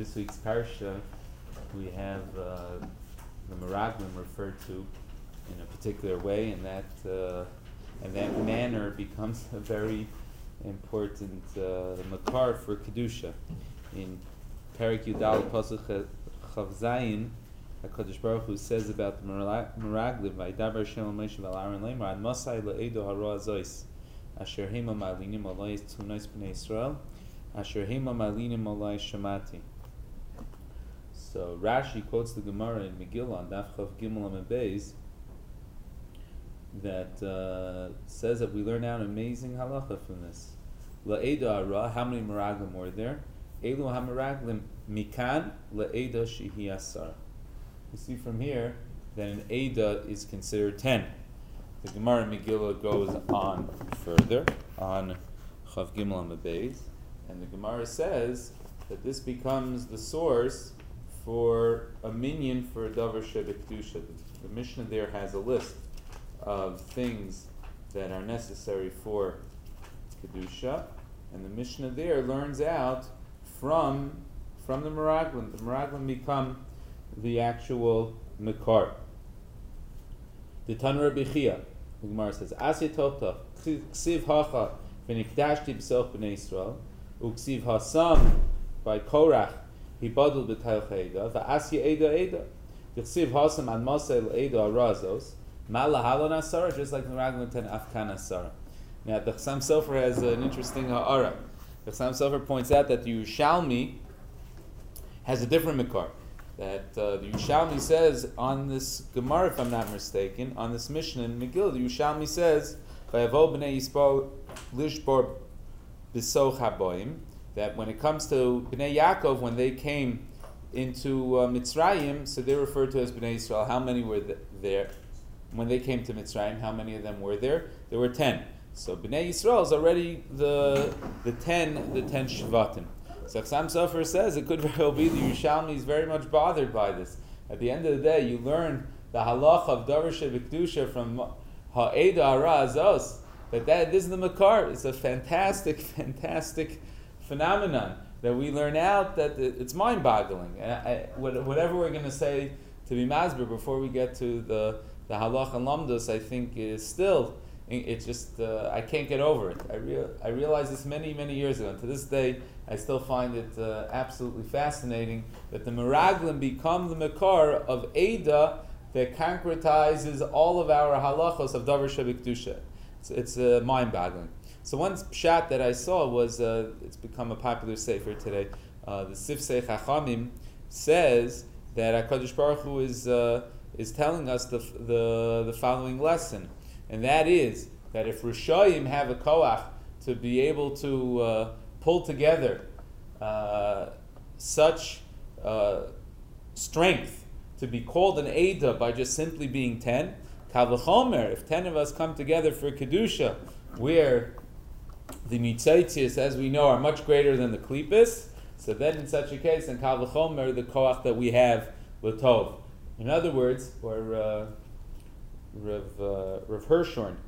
this week's parsha, we have the Meraglim referred to in a particular way, and that manner becomes a very important makar for kedusha. In Perek Yudal Pasuk Chav Zayin, HaKadosh Baruch Hu says about the Meraglim, "Vaydaber Hashem Moshe v'Aaron Lemar Ad Masai le'edo hara zois asher hema ma'alinim alay tunos b'nei Yisrael asher hema ma'alinim alay shamati." So Rashi quotes the Gemara in Megillah on Daf Chav Gimel Amud Beis that says that we learn out an amazing halacha from this. La'edo hara, how many Meraglim were there? Elu ha-Meraglim mikan la'eda shehi asar. We see from here that an Eda is considered 10. The Gemara in Megillah goes on further, on Chav Gimel Amud Beis, and the Gemara says that this becomes the source for a minyan for a davar shebekdusha. The Mishnah there has a list of things that are necessary for kedusha, and the Mishnah there learns out from the Meraglim. The Meraglim become the actual Mekar. The Tan Rabbi Chia, the Gemara says, Asya Totach, Ksiv Hacha, V'nikdashti B'soch B'nei Yisrael, Uksiv Hasam, by Korach, Hibadul B'tayl Chayda, V'asya Eda Eda, V'ksiv Hasam Ad Masel Eda Arazos, Mala Halon Asara, just like the Meraglim Ten Afkan Asara. Now, the Chassam Sofer has an interesting ha'ara. The Chassam Sofer points out that the Yerushalmi has a different Mekar. That the Yerushalmi says on this Gemara, if I'm not mistaken, on this Mishnah in Megillah, the Yerushalmi says, "Vayavo b'nei Yisrael lishbor b'soch haboim," that when it comes to Bnei Yaakov, when they came into Mitzrayim, so they're referred to as Bnei Yisrael. How many were there when they came to Mitzrayim? How many of them were there? There were 10. So Bnei Yisrael is already the 10 Shvatim. So Chassam Sofer says it could very well be the Yerushalmi is very much bothered by this. At the end of the day, you learn the halach of davar shebekdusha from ha'eda hara azos, that this is the makar. It's a fantastic phenomenon that we learn out that it's mind-boggling. And whatever we're going to say to be masber before we get to the halach and lamdos, I think is still. It's just I can't get over it. I realized this many years ago, and to this day I still find it absolutely fascinating that the Meraglim become the Mekar of Eda that concretizes all of our halachos of davar shebekdusha. It's mind-boggling. So one shot that I saw was it's become a popular sefer today. The Sifsei Chachamim says that HaKadosh Baruch Hu is telling us the following lesson. And that is that if Rishayim have a koach to be able to pull together such strength to be called an Eda by just simply being 10, Kal v'chomer, if 10 of us come together for Kedusha, where the Mitzaitzias, as we know, are much greater than the Klipis, so then in such a case, in Kal v'chomer, the koach that we have l'tov. In other words, or Rav Hirshorn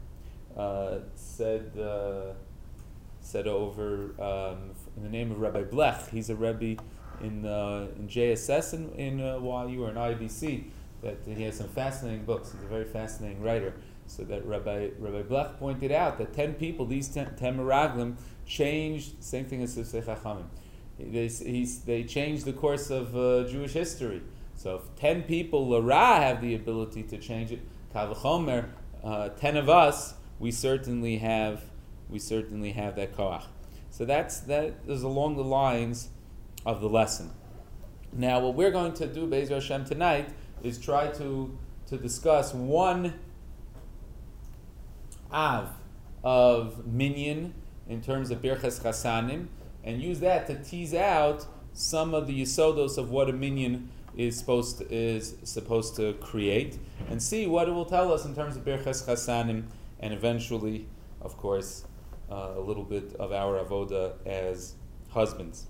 said over in the name of Rabbi Blech. He's a Rebbe in JSS in YU or in IBC. That he has some fascinating books. He's a very fascinating writer. So that Rabbi Blech pointed out that 10 people, these 10 Meraglim, changed. Same thing as Sifsei Chachamim. They changed the course of Jewish history. So if 10 people, Lara, have the ability to change it, Kal v'chomer, 10 of us, we certainly have that koach. So that is along the lines of the lesson. Now, what we're going to do, Be'ez Hashem, tonight is try to discuss one av of minyan in terms of Birchas Chasanim, and use that to tease out some of the yisodos of what a minyan is supposed to create, and see what it will tell us in terms of Birchas Chasanim, and eventually, of course, a little bit of our avoda as husbands.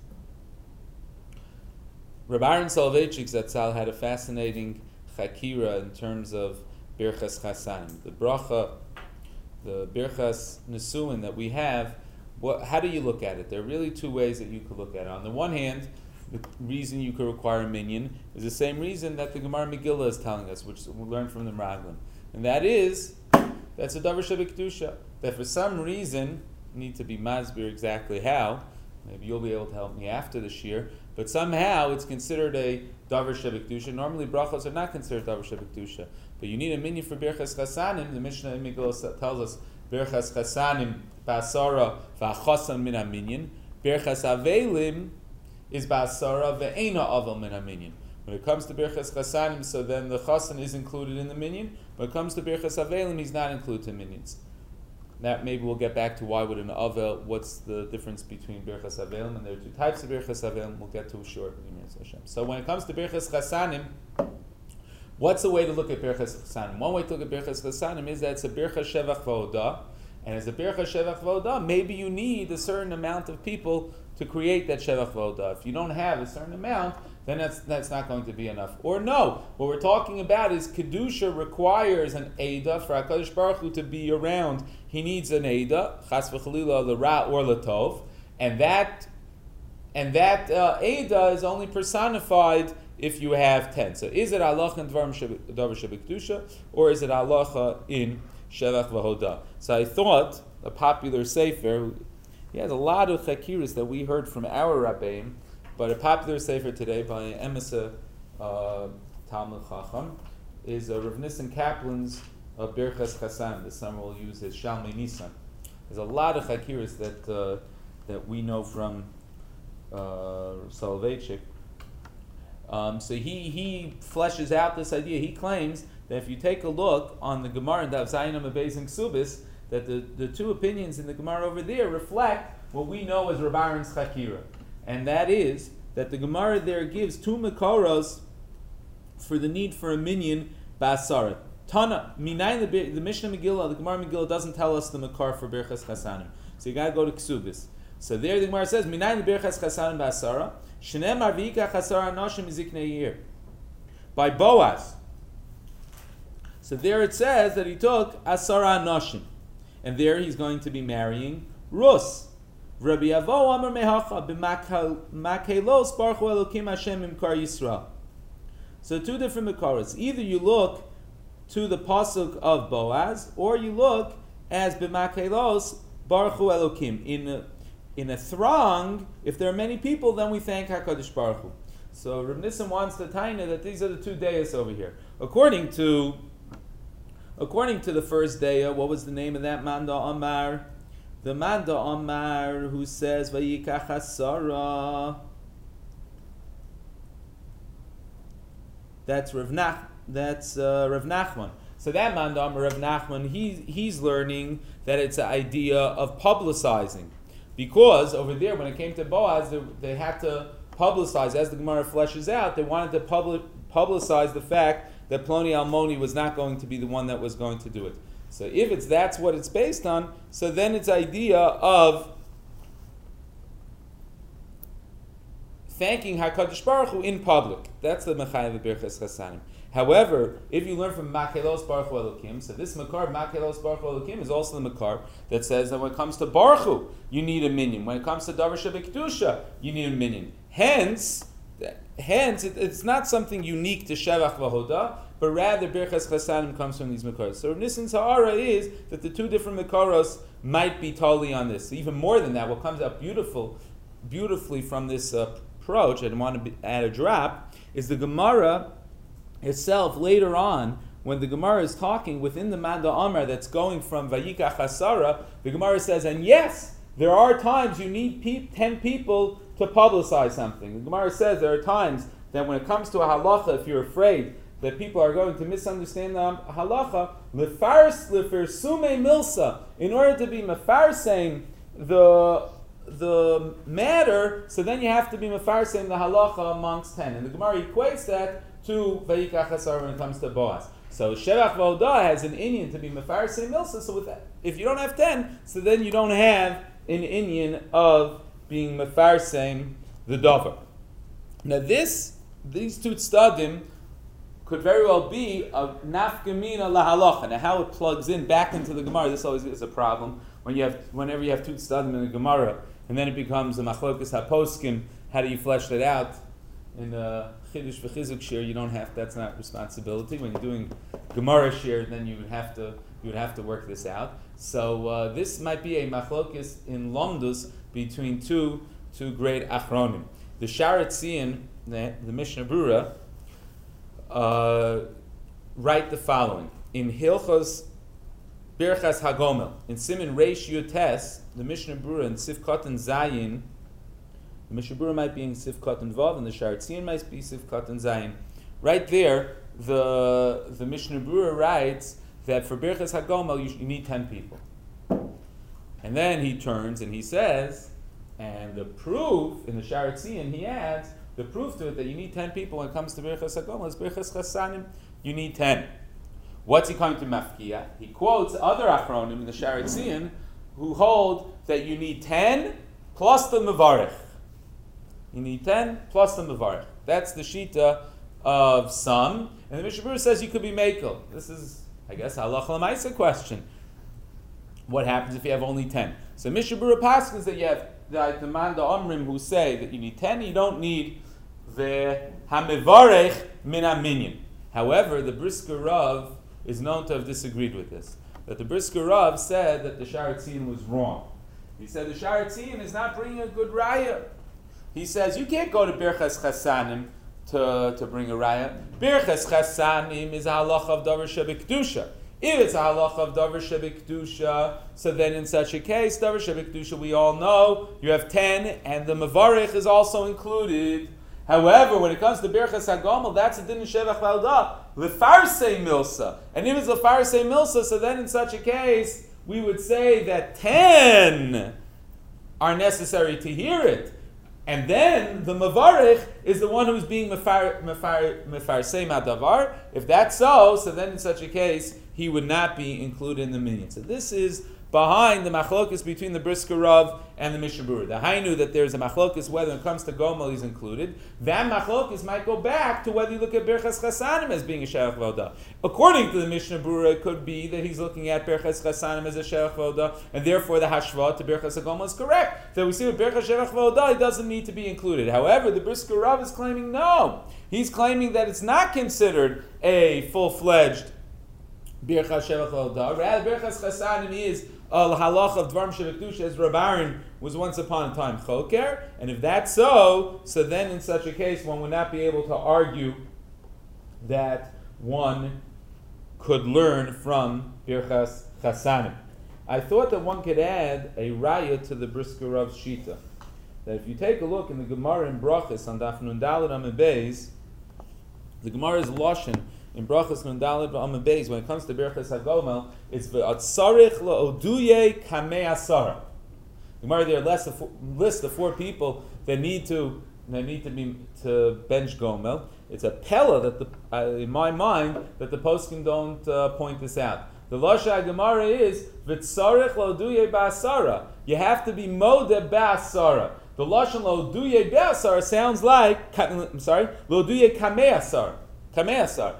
Reb Aaron Soloveitchik Zatzal had a fascinating chakira in terms of Birchas Chasanim. The bracha, the Birchas Nesuin that we have, how do you look at it? There are really two ways that you could look at it. On the one hand, the reason you could require a minyan is the same reason that the Gemara Megillah is telling us, which we learned from the Meraglim. And that is, that's a davar shebekdusha. That for some reason, need to be masbir exactly how. Maybe you'll be able to help me after the shir. But somehow it's considered a davar shebekdusha. Normally brachos are not considered davar shebekdusha. But you need a minyan for birchas chasanim. The Mishnah in Megillah tells us birchas chasanim ba'asara v'achosam min ha-minyan. Birchas avelim is ba'asara ve'ena aval min ha-minyan. When it comes to birchas chasanim, so then the chasan is included in the minyan. When it comes to birchas avelim, he's not included in minyans. That maybe we'll get back to why would an avel, what's the difference between birchas avelim, and there are two types of birchas avelim. We'll get to shortly. So when it comes to birchas chasanim, what's the way to look at birchas chasanim? One way to look at birchas chasanim is that it's a birchas shevach v'odah, and as a birchas shevach v'odah, maybe you need a certain amount of people to create that shevach v'odah. If you don't have a certain amount, then that's not going to be enough. Or no, what we're talking about is Kedusha requires an Eidah for HaKadosh Baruch Hu to be around. He needs an Eidah, Chas v'chalila, l'ra or l'tov, and that Eidah is only personified if you have 10. So is it halacha in davar shebekdusha, or is it halacha in shevach v'hodah? So I thought a popular sefer, he has a lot of chakiras that we heard from our rabbeim, but a popular sefer today by Emesa Talmud Chacham is Rav Nissen Kaplan's Birchas Chasan. This summer we'll use his Shalmei Nisan. There's a lot of chakiras that we know from Soloveitchik. So he fleshes out this idea. He claims that if you take a look on the Gemara in Daf Zayin Amud and Ksubis, that the two opinions in the Gemara over there reflect what we know as Reb Aaron's chakira. And that is that the Gemara there gives two Mekoros for the need for a minyan ba'asara. Tana, minayin the Mishnah Megillah, the Gemara Megillah doesn't tell us the Mekar for Birchas Chasanim. So you got to go to Ksubis. So there the Gemara says, minayin the Birchas Chasanim ba'asara, shenem arvika chasara anoshim miziknei yir. By Boaz. So there it says that he took asara anoshim. And there he's going to be marrying Rus. Rabbi Avo Amar Mehacha b'makelos baruch hu Elokim Hashem imkar Yisrael. So two different mekaros. Either you look to the pasuk of Boaz, or you look as b'makelos baruch hu Elokim. In a throng, if there are many people, then we thank HaKadosh Baruch Hu. So Rav Nissen wants to taina that these are the two dayas over here. According to the first daya, what was the name of that Manda Amar? The Manda Amar who says Vayikach Asara. That's Rav Nachman. So that Manda Amar Rav Nachman, he's learning that it's an idea of publicizing, because over there when it came to Boaz, they had to publicize, as the Gemara fleshes out. They wanted to publicize the fact that Ploni Almoni was not going to be the one that was going to do it. So if that's what it's based on, so then it's idea of thanking HaKadosh Baruch Hu in public. That's the Mechayev Birchas Chasanim. However, if you learn from Makelos Baruch Hu Elokim, so this Makar, Makelos Baruch Hu Elokim, is also the Makar that says that when it comes to Baruch Hu, you need a minyan. When it comes to Davar Shebekdusha, you need a minyan. Hence, it's not something unique to Shevach V'Hodah, but rather Birchas Chasanim comes from these Makaros. So Nissan's Ha'ara is that the two different Makaros might be totally on this. Even more than that, what comes out beautifully from this approach, I want to add a drop, is the Gemara itself later on, when the Gemara is talking within the Manda Amar that's going from Vayikach Asara, the Gemara says, and yes, there are times you need 10 people to publicize something. The Gemara says there are times that when it comes to a halacha, if you're afraid that people are going to misunderstand the halacha, lefarsume milsa, in order to be mefarsing the matter, so then you have to be mefarsing the halacha amongst 10. And the Gemara equates that to Vayikach Asar when it comes to Boaz. So Shevach V'Odah has an inyan to be mefarsing milsa, so with that, if you don't have 10, so then you don't have an inyan of being mefarsing the davar. Now these two tzadim could very well be a nafkamina lahalacha. Now how it plugs in back into the Gemara, this always is a problem whenever you have two tzadim in the Gemara, and then it becomes a machlokas haposkim How do you flesh that out? In Chiddush v'Chizuk shir, you don't have. That's not responsibility. When you're doing Gemara shir, then you would have to work this out. So this might be a machlokes in Lomdus between two great achronim. The Sharet Tzion, the Mishnah Brura, write the following in Hilchos Birchas Hagomel in Siman Reish Yutes, the Mishnah Brura in Sifkat and Zayin. The Mishnah Brura might be in Sifkat and Vav, and the Sharet Tzion might be Sifkat and Zayin. Right there, the Mishnah Brura writes that for Birchas Hagomel you need 10 people. And then he turns and he says, and the proof in the Sharet Tzion, he adds, the proof to it that you need 10 people when it comes to Birchas Hagomel is Birchas Chasanim, you need 10. What's he coming to Mafkia? He quotes other Achronim in the Sharet Tzion who hold that you need 10 plus the Mevarech. You need 10 plus the Mevarech. That's the Shita of some. And the Mishnah Brura says you could be Mekel. This is, I guess, halacha l'maisa question. What happens if you have only 10? So Mishnah Brura paskins that you have the Manda Omrim who say that you need 10, you don't need the Hamevarech min minyan. However, the Brisker Rav is known to have disagreed with this. That the Brisker Rav said that the Sharet Tzion was wrong. He said the Sharet Tzion is not bringing a good raya. He says you can't go to Birchas Chasanim to bring a raya. Birchas Chasanim is a halacha of Davar Shebekdusha. If it's a halacha of Davar Shebekdusha, so then in such a case, Davar Shebekdusha, we all know, you have 10, and the Mevarech is also included. However, when it comes to Birchas Hagomel, that's a din of Shevach Valda, Lefarsei Milsa. And if it's Lefarsei Milsa, so then in such a case, we would say that 10 are necessary to hear it. And then the Mevarech is the one who's being Mefarsei Madavar. If that's so then in such a case, he would not be included in the minyan. So this is behind the machlokus between the Brisker Rav and the Mishnah Brura. The Hainu that there's a machlokus whether it comes to Gomel he's included. That machlokus might go back to whether you look at Birchas Chasanim as being a Sherach Voda. According to the Mishnah Brura, it could be that he's looking at Birchas Chasanim as a Sherach Voda, and therefore the Hashva to Birchas Hagomel is correct. So we see with Birchas Sherach Voda it doesn't need to be included. However, the Brisker Rav is claiming no. He's claiming that it's not considered a full-fledged Birchas Sherach Voda. Rather, Birchas Chasanim is halach of Dvarim Shebekdusha, as Reb Aaron was once upon a time choker, and if that's so then in such a case one would not be able to argue that one could learn from Birchas Chasanim. I thought that one could add a raya to the Brisker Rav's Shita. That if you take a look in the Gemara in Brachas on Daf Nun Daled Amud Beis, the Gemara's Lashon in Brachas Nun Daled Amud Beis, when it comes to Birchas Hagomel, it's v'atzarich la'oduye kamei asara. The Gemara there lists the 4 people that need to bench Gomel. It's a pella that in my mind that the poskim don't point this out. The Lashon Gemara is v'tzarich la'oduye ba'asara. You have to be modeh ba'asara. The Lashon la'oduye ba'asara sounds like la'oduye kamei asara. Kameasar.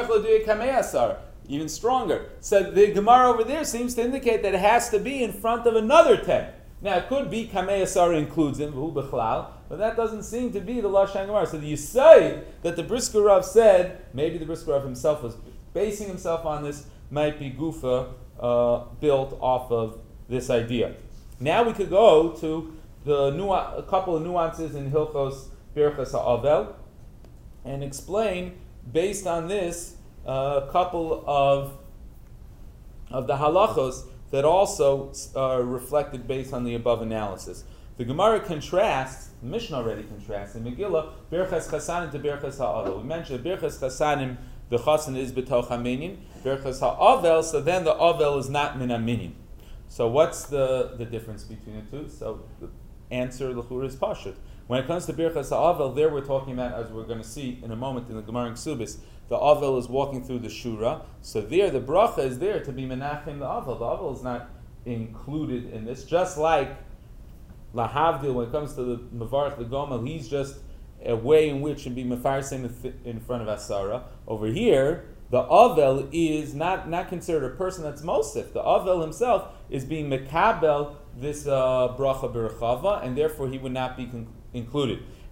Even stronger. So the Gemara over there seems to indicate that it has to be in front of another 10. Now it could be Kameasar includes him, but that doesn't seem to be the Lashon Gemara. So you say that the Brisker Rav said, maybe the Brisker Rav himself was basing himself on this, might be Gufa built off of this idea. Now we could go to a couple of nuances in Hilchos Birchas HaAvel and explain based on this, a couple of the halachos that also are reflected based on the above analysis. The Gemara contrasts, the Mishnah already contrasts, in Megillah, Birchas Chasanim to Birchas HaAvel. We mentioned Birchas Chasanim, the Chasan is b'toch ha-minyan, Birchas HaAvel, so then the Avel is not min ha-minyan. So what's the difference between the two? So the answer, l'chura, is pashut. When it comes to Birchas HaAvel, there we're talking about, as we're going to see in a moment in the Gemara in Ksubis, the Avel is walking through the Shura. So there, the bracha is there to be menachem the Avel. The Avel is not included in this. Just like Lahavdil, when it comes to the Mevarech, the Gomel, he's just a way in which can be mefarsim in front of Asara. Over here, the Avel is not considered a person that's Mosif. The Avel himself is being Mekabel this bracha berachava, and therefore he would not be included.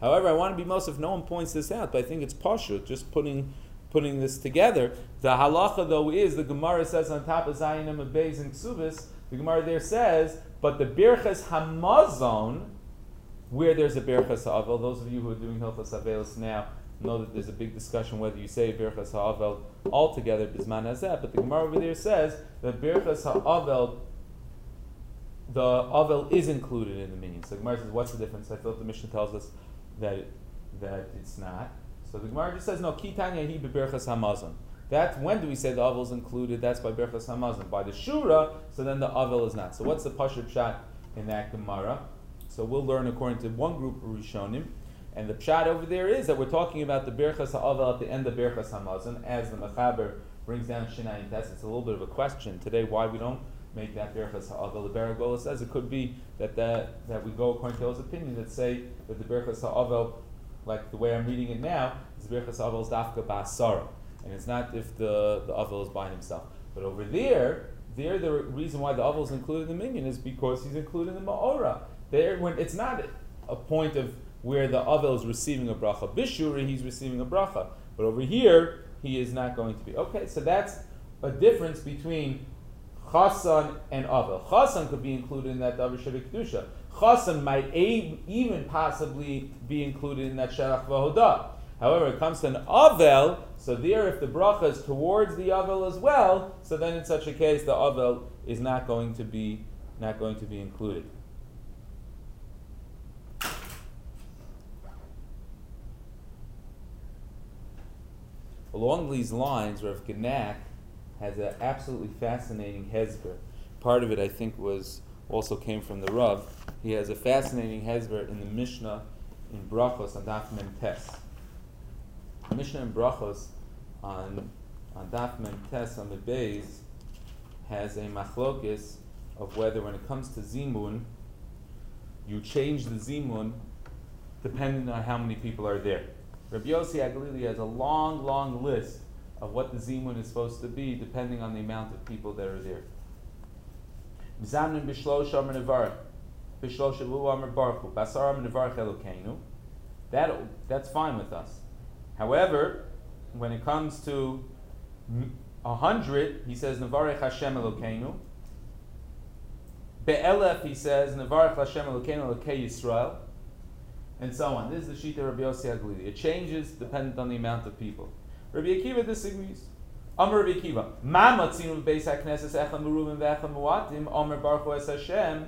However, I want to be most if no one points this out, but I think it's pashut, just putting this together. The halacha, though, is the Gemara says on top of Zayin and Beis and Ksubis, the Gemara there says, but the Birchas Hamazon, where there's a Birchas Ha'avel, those of you who are doing Hilchas Avelis now know that there's a big discussion whether you say Birchas Ha'avel altogether, Bisman Hazeh, but the Gemara over there says that Birchas Ha'avel, the Avel is included in the minyan. So the Gemara says, what's the difference? I thought the Mishnah tells us that it's not. So the Gemara just says, no, Ki Tanya Hi B'Birchas Hamazon. That's when do we say the Avel is included? That's by Birchas Hamazon. By the Shura, so then the Avel is not. So what's the Pashut Pshat in that Gemara? So we'll learn according to one group of Rishonim. And the Pshat over there is that we're talking about the Birchas Ha'avel at the end of Birchas Hamazon, as the Mechaber brings down Shinai and Tes. It's a little bit of a question today why we don't make that Birchas Ha'avel. The Baragola says it could be that we go according to those opinions that say that the Birchas Ha'avel, like the way I'm reading it now, is Birchas Ha'avel is Dafka Ba'asara. And it's not if the Avel is by himself. But over there, the reason why the Avel is included in the minyan is because he's included in the Ma'ora. There, when it's not a point of where the Avel is receiving a bracha. Bishuri, he's receiving a bracha. But over here, he is not going to be. Okay, so that's a difference between Chasan and Avel. Chasan could be included in that Davar Shebek Kedusha. Chasan might even possibly be included in that Sherach V'Hodah. However, it comes to an Avel, so there if the bracha is towards the Avel as well, so then in such a case the Avel is not going to be included. Along these lines, Rav Genak has an absolutely fascinating hezber. Part of it, I think, also came from the Rav. He has a fascinating hezber in the Mishnah in Brachos on Daf Mem Tes. The Mishnah in Brachos on Daf Mem Tes on the Beis has a machlokis of whether, when it comes to zimun, you change the zimun depending on how many people are there. Rabbi Yossi Agalili has a long list of what the zimun is supposed to be depending on the amount of people that are there. That's fine with us. However, when it comes to 100, he says Nevarech Hashem Elokeinu. Be'elef, he says Nevarech Hashem Elokeinu Elokei Yisrael, and so on. This is the Shita of Rabbi Yossi Aglili. It changes dependent on the amount of people. Rabbi Akiva disagrees. Amar Rabbi Akiva, Ma matzinu b'beis hakneses echad meruvim ve'echad muatim, Amar Baruch Hu es Hashem,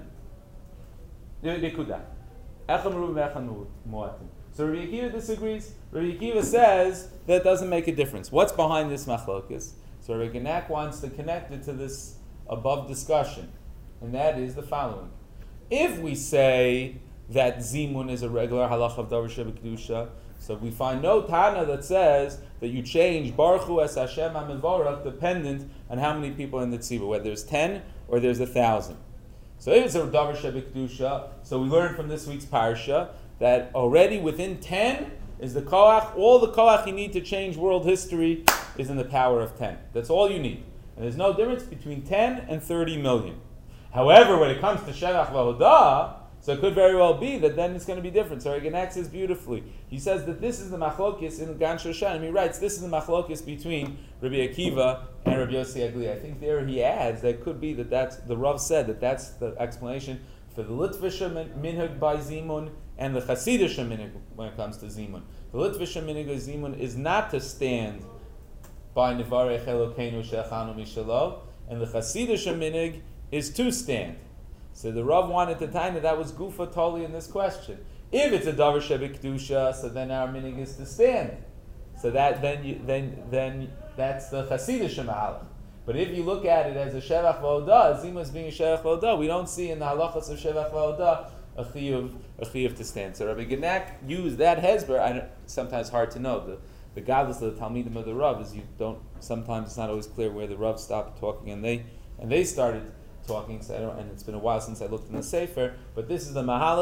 Nekuda. Echad meruvim ve'echad muatim. So Rabbi Akiva disagrees. Rabbi Akiva says that doesn't make a difference. What's behind this machlokes? So Rabbi Genak wants to connect it to this above discussion, and that is the following. If we say that zimun is a regular halach of Davar Shebek Kedusha, so we find no Tana that says that you change Baruch Hu es Hashem HaMevorach dependent on how many people in the tzibur, whether there's 10 or there's 1,000. So if it's a Davar Shebek Kedusha, so we learned from this week's parsha that already within 10 is the koach. All the koach you need to change world history is in the power of 10. That's all you need. And there's no difference between 10 and 30 million. However, when it comes to Sherach V'Hodah, so it could very well be that then it's going to be different. So Genak says beautifully. He says that this is the machlokis in Gan Shoshan. He writes, this is the machlokis between Rabbi Akiva and Rabbi Yossi Agli. I think there he adds that it could be that's the Rav said that's the explanation for the Litvisha minhag by Zimun and the Chasidisha minhag when it comes to Zimun. The Litvisha minhag of Zimun is not to stand by Nevarech Elokeinu Shechanu Mishalo, and the Chasidisha minhag is to stand. So the Rav wanted to tie that was Gufa Toli in this question. If it's a Davar Shebek Kedusha, so then our meaning is to stand. So that then that's the Chassidish Mahalach. But if you look at it as a Shevach V'Hodah, Zimus being a Shevach V'Hodah, we don't see in the halachas of Shevach V'Hodah a chiyuv to stand. So Rabbi Genak used that hezber. Sometimes hard to know. The godless of the Talmidim of the Rav is sometimes it's not always clear where the Rav stopped talking and they started talking, and it's been a while since I looked in the Sefer, but this is the Mahalach,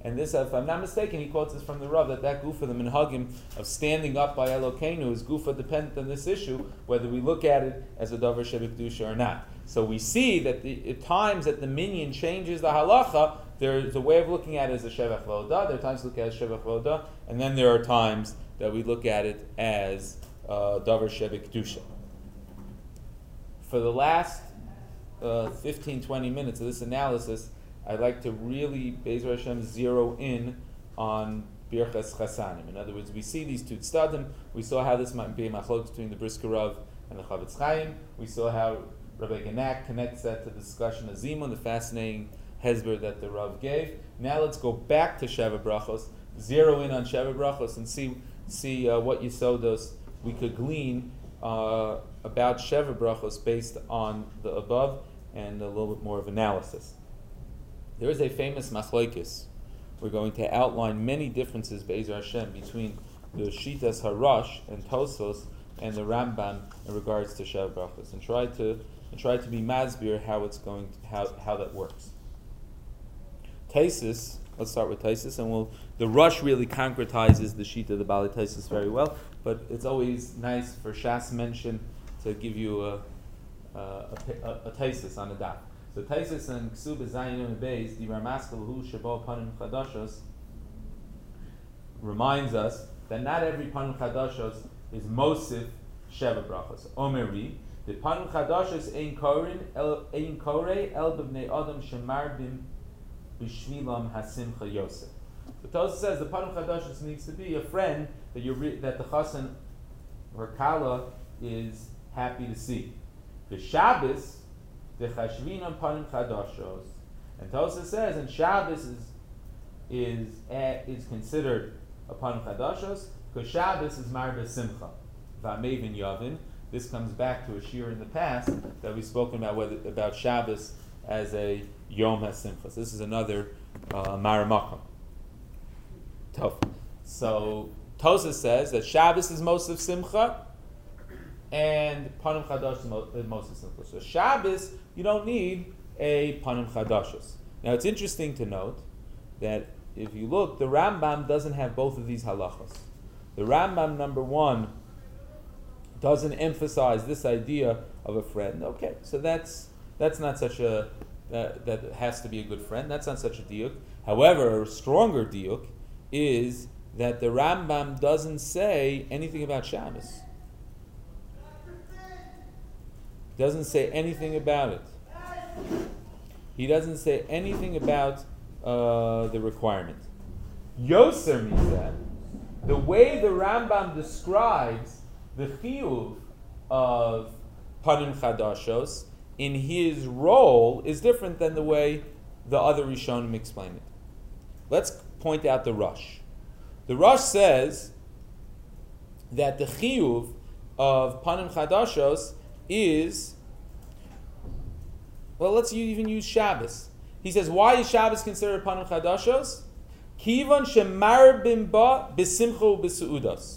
And this, if I'm not mistaken, he quotes this from the Rav, that gufa, the minhagim of standing up by Elokeinu, is gufa dependent on this issue, whether we look at it as a davar shebekdusha or not. So we see that at times that the minyan changes the halacha. There's a way of looking at it as a shevach v'odah. There are times we look at it as shevach v'odah, and then there are times that we look at it as davar shebekdusha. For the last 15-20 minutes of this analysis, I'd like to really, Be'ezer Hashem, zero in on Birchas Chasanim. In other words, we see these two tzaddim. We saw how this might be a machlok between the Brisker Rav and the Chavetz Chaim. We saw how Rabbi Genak connects that to the discussion of Zimun, the fascinating hezber that the Rav gave. Now let's go back to Sheva Brachos, zero in on Sheva Brachos, and see what Yisodos we could glean about Sheva Brachos based on the above and a little bit more of analysis. There is a famous machlokes. We're going to outline many differences, Be'ezer Hashem, between the Shitas Harash and Tosos and the Rambam in regards to Sheva Brachos, and try to be masbir how that works. Taisus, let's start with Taisus, and the Rush really concretizes the Shita of the Bali Taisus very well, but it's always nice for Shas mention to give you a Taisus on a daf. So Taisus and Ksuba Zayin and Beis, the Ramaskal Hu Shabo Panim Chadashos, reminds us that not every Panim Chadashos is Mosif Sheva Brachos. Omeri, the Panim Chadashos Ein Korei El B'Bnei Adam Shemar Bim B'Shvilam Hasimcha Yosef. The Tosafos says the Panim Chadashos needs to be a friend that the Chassan or Kala is happy to see. The Shabbos, the Chashvin Panim Chadashos, and Tosafos says, and Shabbos is considered a Panim Chadashos because Shabbos is Marbe Simcha. V'amevin Yavin. This comes back to a shir in the past that we've spoken about Shabbos as a Yom HaSimcha. So this is another Maramakam. Tough. So Tosafos says that Shabbos is most of Simcha, and Panim Chadash is most of Simcha. So Shabbos, you don't need a Panim Chadashos. Now it's interesting to note that if you look, the Rambam doesn't have both of these halachas. The Rambam, number one, doesn't emphasize this idea of a friend. Okay, so that's not such a that has to be a good friend. That's not such a diuk. However, a stronger diuk is that the Rambam doesn't say anything about Shabbos. Doesn't say anything about it. He doesn't say anything about the requirement. Yoser means that the way the Rambam describes the chiyuv of Panim Chadashos in his role is different than the way the other Rishonim explain it. Let's point out the Rush. The Rush says that the chiyuv of Panim Chadashos is, well, let's even use Shabbos. He says, why is Shabbos considered Panim Chadashos? Kivan shemar bimba b'simcha b'seudas.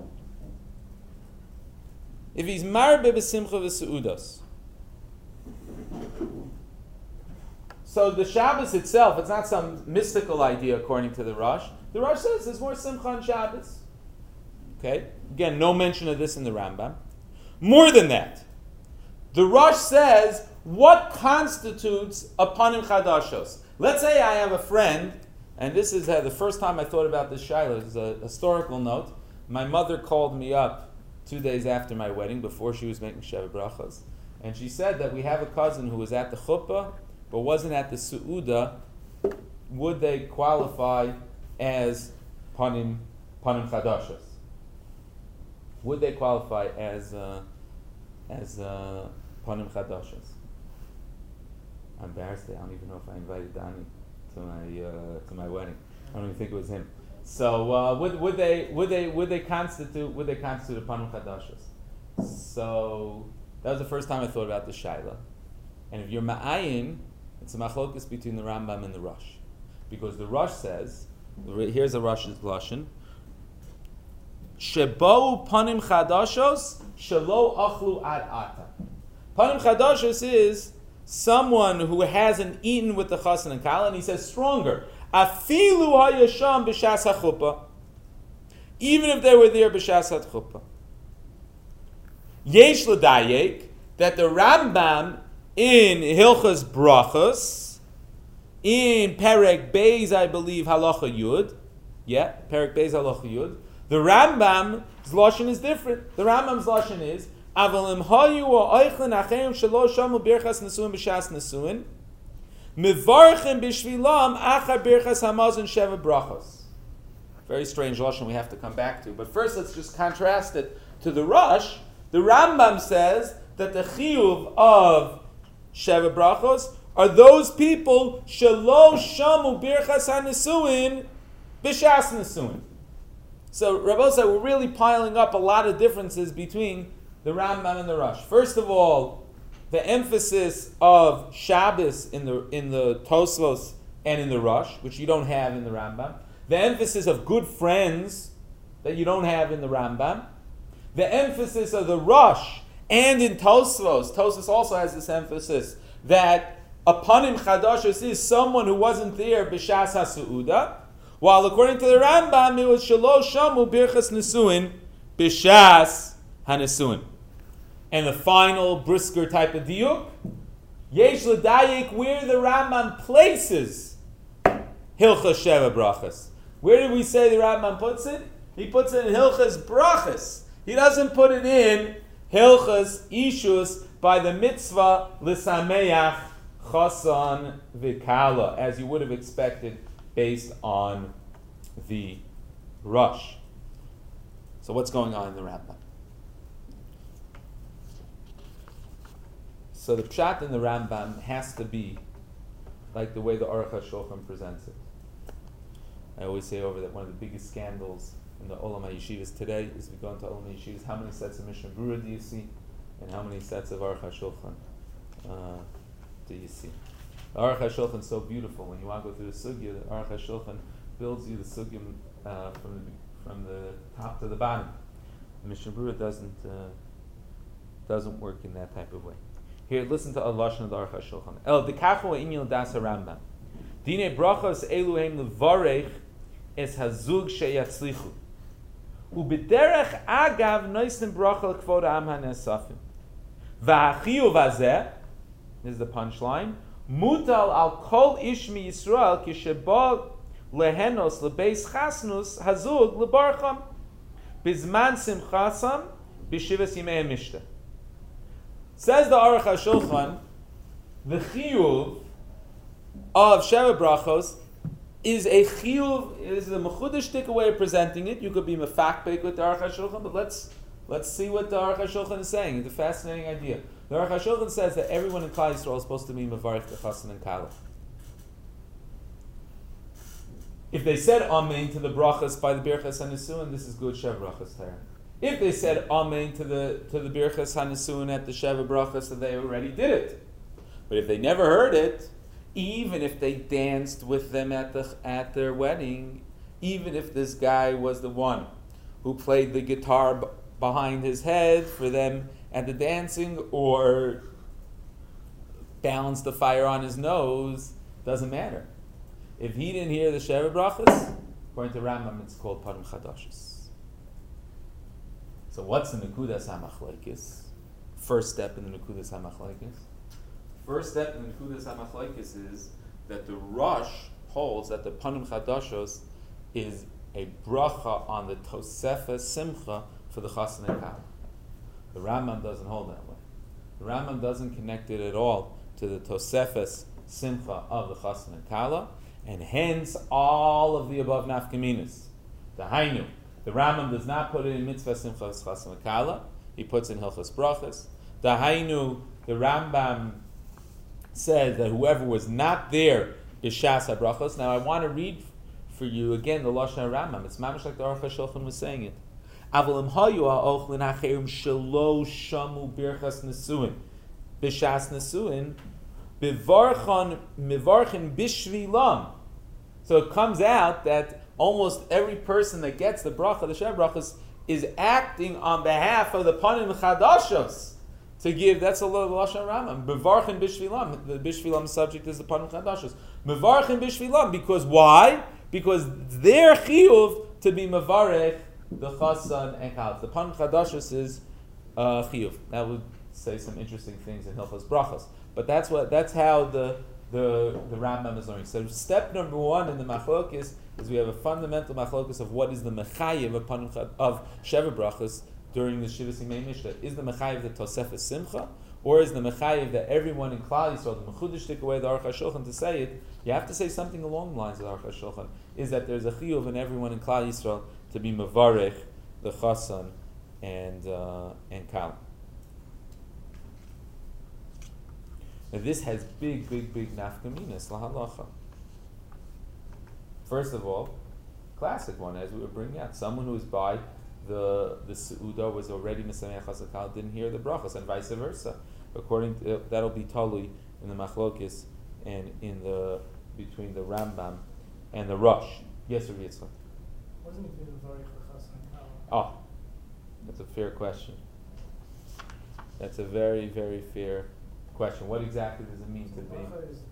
If he's marbe b'simcha v'seudas. So the Shabbos itself, it's not some mystical idea according to the Rush. The Rush says there's more simcha on Shabbos. Okay? Again, no mention of this in the Rambam. More than that, the Rush says, what constitutes a Panim Chadashos? Let's say I have a friend, and this is the first time I thought about this Shiloh. It's a historical note. My mother called me up 2 days after my wedding, before she was making Sheva Brachos, and she said that we have a cousin who was at the chuppah, but wasn't at the Su'uda. Would they qualify as Panim Chadashos? Would they qualify as Panim Chadashos? I'm embarrassed. I don't even know if I invited Danny to my wedding. I don't even think it was him. So would they constitute a Panim Chadashos? So that was the first time I thought about the Shaila. And if you're Ma'ayin, it's a machlokus between the Rambam and the Rush, because the Rush says, here's a Rush's lashon: Shebo Panim Chadashos shelo achlu ad ata. Panim Chadashos is someone who hasn't eaten with the chassan and kala, and he says stronger. Afilu hayasham b'shas hachuppah. Even if they were there b'shas hachuppah. Yesh l'dayek, that the Rambam in Hilchas Brachos, in Perek Beis, I believe, Halacha Yud, Perek Beis Halacha Yud, the Rambam's Lashon is different. The Rambam's Lashon is, Avalim hayu o oichlin acheim shelo shamu birchas nesuin b'shas nesuin, mivarchim b'shvilam achar birchas hamazon sheva brachos. Very strange Lashon we have to come back to. But first let's just contrast it to the Rosh. The Rambam says that the chiyuv of Sheva Brachos are those people shelo shamu birchas hanesuin b'shas nesuin. So Rabbi said we're really piling up a lot of differences between the Rambam and the Rosh. First of all, the emphasis of Shabbos in the Tosfos and in the Rosh, which you don't have in the Rambam. The emphasis of good friends that you don't have in the Rambam. The emphasis of the Rosh and in Tosfos. Tosfos also has this emphasis that Apanim Chadashos is someone who wasn't there b'shas ha'su'uda, while according to the Rambam it was shelo shamu birchas nesuin b'shas hanesuin. And the final brisker type of diuk, yesh l'dayik, where the Rambam places Hilchas Sheva Brachas. Where did we say the Rambam puts it? He puts it in Hilchas Brachas. He doesn't put it in Hilchas Ishus by the mitzvah l'sameach chasan v'kala, as you would have expected based on the Rosh. So what's going on in the Rambam? So the pshat in the Rambam has to be like the way the Aruch HaShulchan presents it. I always say over that one of the biggest scandals in the Olam HaYeshivas today is we go into Olam HaYeshivas, how many sets of Mishnah Berurah do you see? And how many sets of Aruch HaShulchan do you see? The Aruch HaShulchan is so beautiful. When you want to go through the sugya, the Aruch HaShulchan builds you the sugya from the top to the bottom. The Mishnah Berurah doesn't work in that type of way. Here, listen to a lashon of the Aruch HaShulchan. El dekachu inyan das Rambam. Dine brachos eluhem levarech es hazug sheyatzlichu. Ubederech agav noisim bracha lekvod am hanesafim. V'achiyuv hazeh, this is the punchline, mutal al kol ish mi Yisrael kisheba lehenos lebeis chasnus hazug lebarcham bizman simchasam b'shivas yimei mishta. Says the Aruch HaShulchan, the chiyuv of Sheva Brachos is a chiyuv, is a mechudesh way of presenting it. You could be mefakbek with the Aruch HaShulchan, but let's see what the Aruch HaShulchan is saying. It's a fascinating idea. The Aruch HaShulchan says that everyone in Klal Yisrael is supposed to be mevarich the chasan and kala. If they said amen to the brachas by the birchas hanesuin, this is good Sheva Brachos Torah. If they said amen to the birchas hanesuin at the Sheva Brachos, then they already did it. But if they never heard it, even if they danced with them at their wedding, even if this guy was the one who played the guitar behind his head for them at the dancing, or balanced the fire on his nose, doesn't matter. If he didn't hear the Sheva Brachos, according to Rambam, it's called Parim Chadashos. So what's the Nekudas HaMachlokes? First step in the Nekudas HaMachlokes. First step in the Nekudas HaMachlokes is that the Rosh holds that the Panim Chadashos is a bracha on the Tosefah Simcha for the Chasan and Kala. The Rambam doesn't hold that way. The Rambam doesn't connect it at all to the Tosefah Simcha of the Chasan and Kala, and hence all of the above nafkaminas. The Hainu. The Rambam does not put it in Mitzvah Simcha Chasan and Kala. He puts in Hilchas Brachas. The Hainu, the Rambam said that whoever was not there is Shas HaBrachos. Now I want to read for you again the Lashon Rambam. It's mamish like the Aruch HaShulchan was saying it. Avalim hayu ha'ochlin ha'cherim shelo shamu birchas nesuin b'shas nesuin mivarchin bishvilam. So it comes out that almost every person that gets the bracha, the Sheva Brachos, is acting on behalf of the Panim Chadashos. to give. That's a lashon Rambam. Mevarchin b'shvilam. The b'shvilam subject is the panim chadashos. Mevarchin b'shvilam, because why? Because their chiyuv to be mevarech the chasan and kal. The panim chadashos is chiyuv. That would say some interesting things in Hilchos Brachos. But that's how the Rambam is learning. So step number one in the machlokes is we have a fundamental machlokes of what is the mechayev of Sheva Brachos during the Shiva Simei Mishnah. Is the mechayev the Tosefes Simcha, or is the mechayev that everyone in Klal Yisrael, the mechudesh take away the Aruch HaShulchan to say it? You have to say something along the lines of the Aruch HaShulchan. Is that there's a chiyuv in everyone in Klal Yisrael to be mevarech the chasan and kal. Now this has big nafkaminas lahalacha. First of all, classic one, as we were bringing out, someone who was by the seuda was already misameach hasakal, didn't hear the brachos, and vice versa. According to that'll be talui in the machlokis and in the between the Rambam and the Rosh. Yes, Rabbi Yitzchak. Wasn't it the varich l'chas and kal? Oh, that's a fair question. That's a very fair question. What exactly does it mean to be?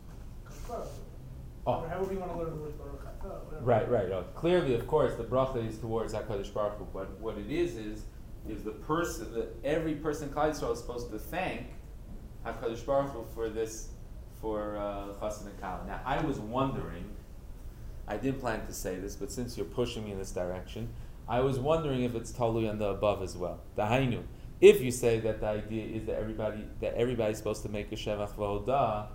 Oh. However you want to learn the word Baruch Atah. Right. Clearly, of course, the bracha is towards HaKadosh Baruch Hu. But what it is the person that every person in Klal Yisrael is supposed to thank HaKadosh Baruch Hu for this, for Chassan and Kal. Now, I was wondering, I didn't plan to say this, but since you're pushing me in this direction, I was wondering if it's totally on the above as well. Dahainu. If you say that the idea is that everybody's supposed to make a shevach v'hodah,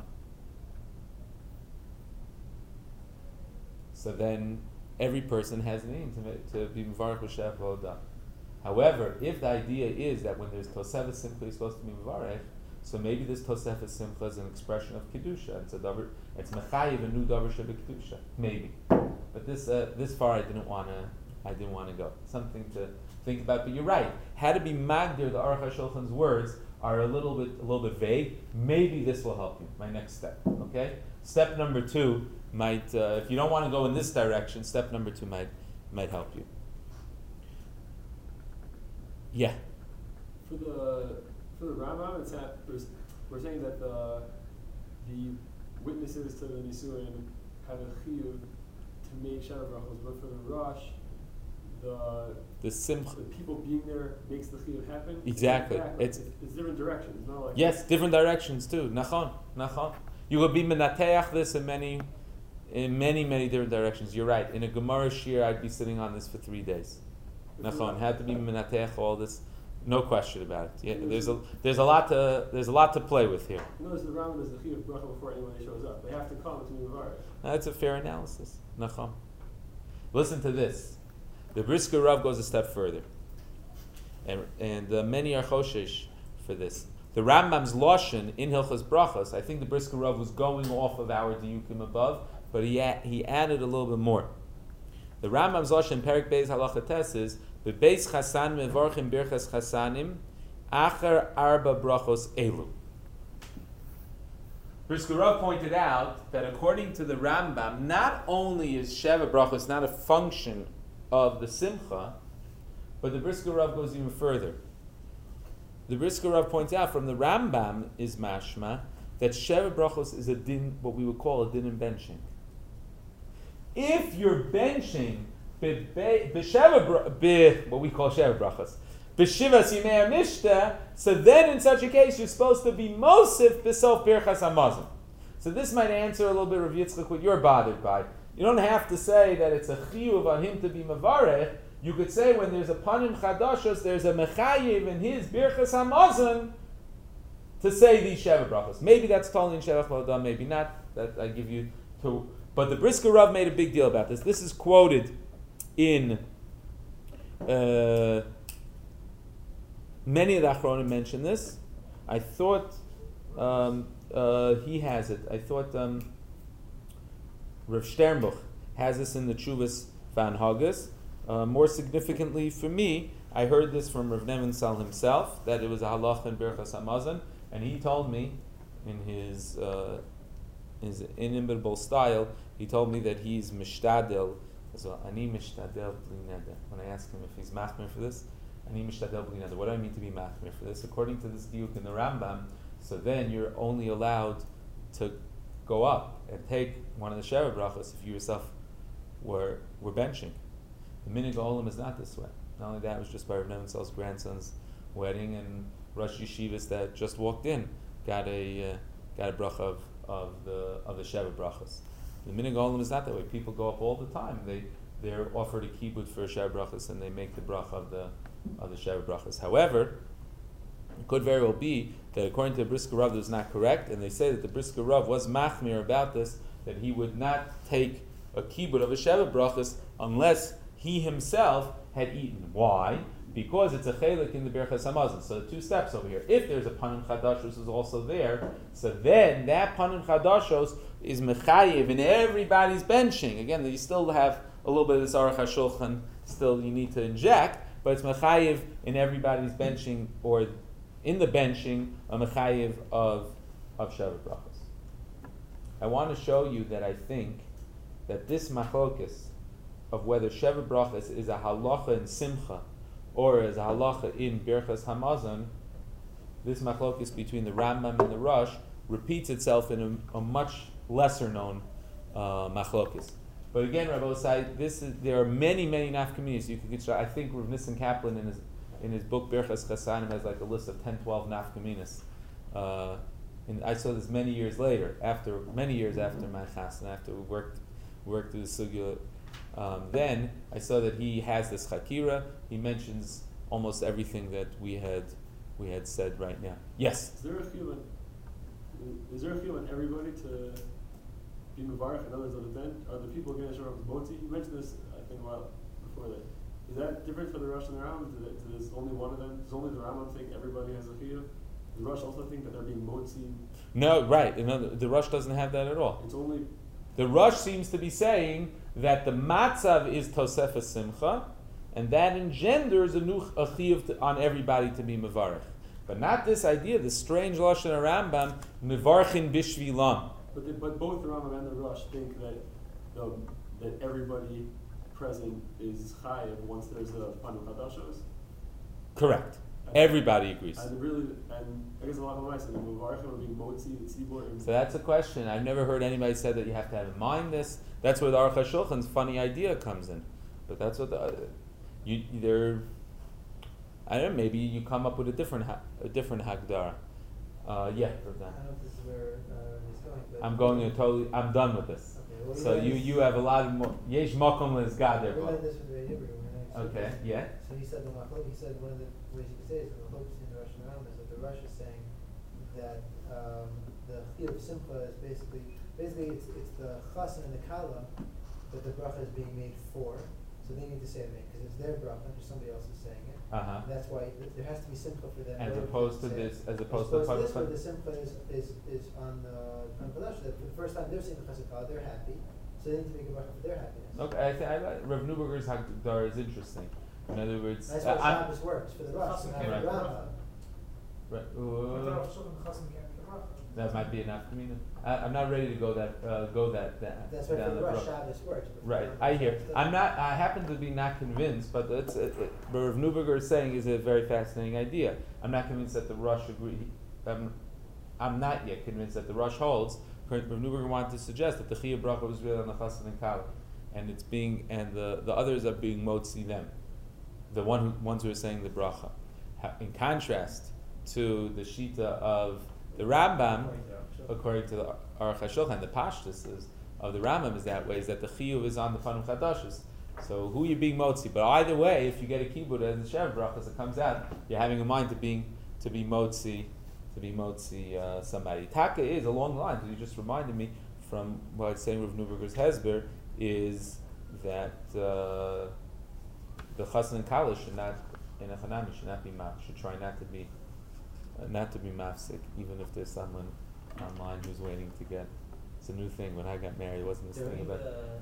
so then every person has a name to be mevarech b'shevach v'hodah. However, if the idea is that when there's tosefes simcha, you're supposed to be mevarech, so maybe this tosefes simcha is an expression of kedusha. It's mechayiv a new davar sheba kedusha. Maybe, but this far I didn't want to go. Something to think about. But you're right. How to be magdir the Aruch HaShulchan's words are a little bit vague. Maybe this will help you. My next step. Okay. Step number 2 might, if you don't want to go in this direction, step number 2 might help you. Yeah. For the Rambam, it's that we're saying that the witnesses to the Nisuin have a chiyuv to make Sheva Brachos, but for the Rosh, the people being there makes the chiyuv happen. Exactly. It's different directions. It's not like yes, different directions too. Nachon. You will be menateach this in many different directions. You're right. In a Gemara shir, I'd be sitting on this for 3 days. Nachon. Had to be menateach all this. No question about it. Yeah, there's a lot to play with here. Notice the Rambam does the chiyuv bracha before anyone shows up. They have to come to Mevarech. That's a fair analysis. Nachon. Listen to this. The Brisker Rav goes a step further, and many are choshesh for this. The Rambam's lashon in Hilchos Brachos, I think the Brisker Rav was going off of our diyukim above, but he added a little bit more. The Rambam's lashon Perek Beis Halacha Tes is bebeis chasan mevarchim birchas chasanim acher arba brachos elu. Brisker Rav pointed out that according to the Rambam, not only is Sheva Brachos not a function of the simcha, but the Brisker Rav goes even further. The Brisker Rav points out from the Rambam is mashma that Sheva Brachos is a din, what we would call a din in benching. If you're benching what we call Sheva Brachos, b'shivas yimei mishta, so then in such a case you're supposed to be mosif b'sof birchas hamazon. So this might answer a little bit, Rav Yitzchak, what you're bothered by. You don't have to say that it's a chiyuv on him to be mavarech. You could say when there's a panim chadashos, there's a mechayiv in his birchas hamazon to say these sheva brachos. Maybe that's totally in shevach v'hodah, maybe not. That I give you to. But the Brisker Rav made a big deal about this. This is quoted in many of the Achronim mention this. I thought he has it. I thought Rav Sternbuch has this in the Tshuvas Van Hagas. More significantly for me, I heard this from Rav Nevensal himself, that it was a halach in Birchas Hamazon, and he told me, in his inimitable style, he told me that he's mishtadel, so ani mishtadel bli neder. When I asked him if he's machmir for this, Ani mishtadel b'li neder. What do I mean to be machmir for this? According to this diuk in the Rambam, so then you're only allowed to go up and take one of the Sheva brachas if you yourself were benching. The minig olam is not this way. Not only that, it was just by Rav Nevensel's grandson's wedding, and Rosh Yeshivas that just walked in got a bracha of the Sheva brachas. The minig olam is not that way. People go up all the time. They're offered a kibbut for Sheva brachas, and they make the bracha of the Sheva brachas. However, it could very well be that according to the Brisker Rav, this is not correct, and they say that the Brisker Rav was machmir about this, that he would not take a kibbut of a Sheva brachas unless he himself had eaten. Why? Because it's a chelik in the Birchas Hamazon. So the two steps over here. If there's a panim chadashos is also there, so then that panim chadashos is mechayiv in everybody's benching. Again, you still have a little bit of this aruch hashulchan still you need to inject, but it's mechayiv in everybody's benching, or in the benching, a mechayiv of Sheva brachos. I want to show you that I think that this machlokas of whether Sheva brachas is a halacha in Simcha or is a halacha in Birchas Hamazon, this machlokes between the Rambam and the Rosh repeats itself in a much lesser known machlokes. But again, Rabbi Osai, there are many nafkaminas you could try. I think Rav Nissen Kaplan in his book Birchas Chasanim has like a list of 10, 12 nafkaminas. And I saw this many years after my chasna, after we worked through the sugya. Then I saw that he has this chakira. He mentions almost everything that we had said right now. Yes. Is there a chiyuv on everybody to be mevarach? In other words, are the people getting Hashem Motzi? You mentioned this, I think, a while before that. Is that different for the Rosh and the Rambam? Does only one of them? Does only the Rambam think everybody has a chiyuv? Does the Rosh also think that they're being Motzi? No, right. The Rosh doesn't have that at all. It's only. The Rosh seems to be saying that the matzav is tosefes simcha, and that engenders a chiyuv on everybody to be mevarach. But not this idea, this strange lashon Rambam, mevarchin bishvilam. But both the Rambam and the Rosh think that everybody present is chayiv once there's a panu chadashos. Correct. Everybody agrees. And I guess a lot of them say mevarchin or being motzi the tzibur. So that's a question. I've never heard anybody say that you have to have in mind this. That's where the Aruch HaShulchan's funny idea comes in. But that's what I don't know. Maybe you come up with a different hagdara. Yeah, for that. I don't know if this is where he's going, but I'm done with this. Okay, well, So you have a lot of more. Yesh makom l'izgad there. We read this with Ray Hibber. Okay. Yeah. So he said one of the ways you could say it is the machlokes in the Rosh and Rambam is that the Rosh is saying that the chiyuv simcha is basically it's the chassan and the kala that the bracha is being made for. So they need to say it because it's their bracha, because somebody else is saying it. That's why there has to be simcha for them. As opposed to this, as opposed to this, where the simcha is on Kadash. That for the first time they're saying the chassan kala, they're happy. So they need to make a bracha for their happiness. Okay, I like Rav Neuberger's Hagdara is interesting. In other words, that's how Shabbos works for the Rosh. Right. Right. That might be enough to me. I'm not ready to go that. That's why for the Rosh Shabbos works. Right, I hear. I happen to be not convinced, but what Rav Neuberger is saying is a very fascinating idea. I'm not convinced that the Rosh agree. I'm not yet convinced that the Rosh holds. Rav Neuberger wanted to suggest that the Chiyuv bracha was really on the Chassan and Kala, and the others are being motzi them, the ones who are saying the bracha. In contrast to the shita of the Rambam, according to the Aruch HaShulchan, the pashtus of the Rambam is that way, is that the Chiyuv is on the Panu Chadashis. So who you're being motzi, but either way, if you get a kibbut as the Sheva brachas, it comes out, you're having in mind to be motzi. Somebody. Taka is along the lines, you just reminded me from what I'm saying with Neuberger's Hezber, is that the Chassan and Kala should not, in a Chanami, should try not to be mafsik, even if there's someone online who's waiting to get. It's a new thing. When I got married, it wasn't this thing about.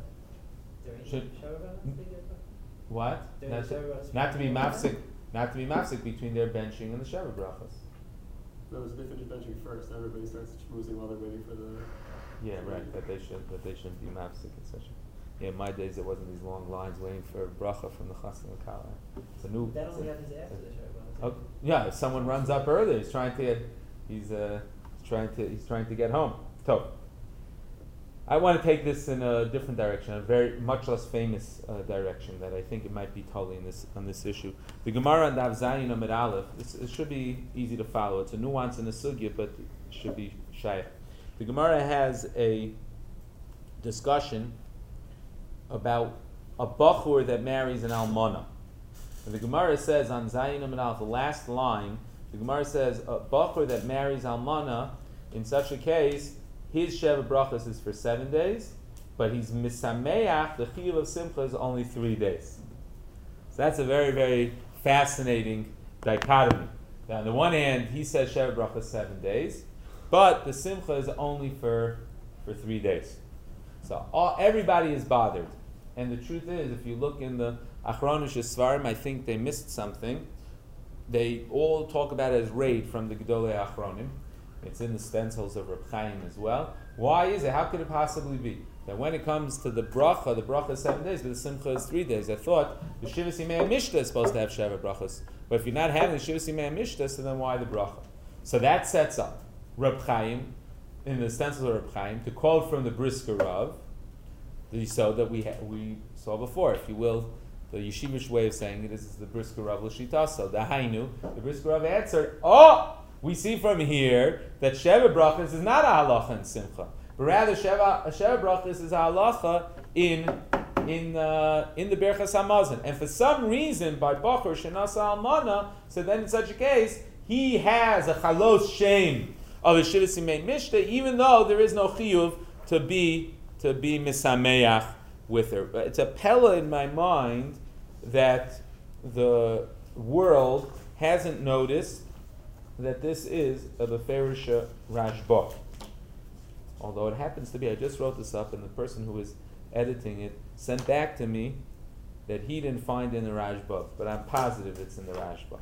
What? Not to be mafsik between their benching and the Sheva brachas. No, so they finish benching first. Everybody starts schmoozing while they're waiting for the. Yeah, right. That they shouldn't be mafsik, etc. in my days there wasn't these long lines waiting for bracha from the chassan and kala. It's a new. That only happens after the Shabbat. Oh, yeah, if someone runs up early, he's trying to get home. So, I want to take this in a different direction, a very much less famous direction that I think it might be totally on this issue. The Gemara on Daf Zayin Amid Aleph. It should be easy to follow. It's a nuance in the sugya, but it should be shaykh. The Gemara has a discussion about a bachur that marries an almana. And the Gemara says on Zayin Amid Aleph, the last line, the Gemara says a bachur that marries almana, in such a case, his Sheva Brachas is for 7 days, but he's Misameach, the Chiyuv of Simcha is only 3 days. So that's a very, very fascinating dichotomy. Now, on the one hand, he says Sheva Brachas 7 days, but the Simcha is only for 3 days. So everybody is bothered. And the truth is, if you look in the Achronish Svarim, I think they missed something. They all talk about it as raid from the Gedolei Achronim. It's in the stencils of Reb Chaim as well. Why is it? How could it possibly be that when it comes to the bracha is 7 days, but the simcha is 3 days? I thought the Shivas Yimei Mishta is supposed to have Sheva brachas, but if you're not having the Shivas Yimei Mishta, so then why the bracha? So that sets up Reb Chaim in the stencils of Reb Chaim to quote from the Brisker Rav, the Yisod that we saw before, if you will. The yeshivish way of saying it is the Brisker Rav L'Shita. So the Hainu, the Brisker Rav answered, we see from here that Sheva Brachas is not a halacha in Simcha, but rather Sheva Brachas is a halacha in the Berchas Hamazon. And for some reason, by Bachur Shenasa Almana, so then in such a case, he has a chalos shame of a Shivas Yimei Mishta, even though there is no chiyuv to be misameach with her. But it's a pella in my mind that the world hasn't noticed that this is a Beferisha Rashba. Although it happens to be, I just wrote this up, and the person who was editing it sent back to me that he didn't find it in the Rashba, but I'm positive it's in the Rashba.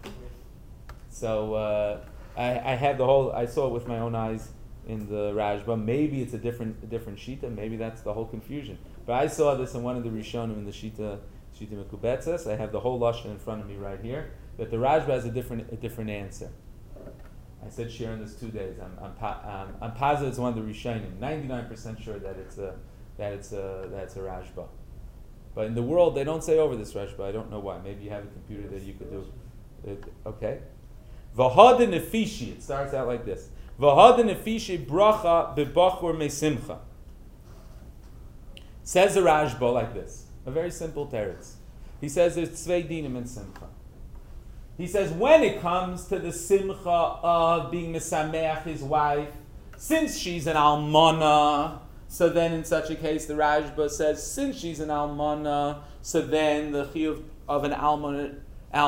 So I had I saw it with my own eyes in the Rashba. Maybe it's a different Shita, maybe that's the whole confusion. But I saw this in one of the Rishonim in the Shita Mekubetzes. I have the whole Lashon in front of me right here, that the Rashba has a different answer. I said share in this 2 days. I'm positive it's one of the Rishonim. 99% sure that it's a Rashba. But in the world they don't say over this Rashba. I don't know why. Maybe you have a computer that you could do it. Okay. V'hada nefishi. It starts out like this. V'hada nefishi bracha bebachur mesimcha. Says the Rashba like this. A very simple teretz. He says there's tzvei dinim in simcha. He says when it comes to the simcha of being misameach his wife, since she's an almana, so then in such a case the Rashba says since she's an almana, so then the chiyuv of an almana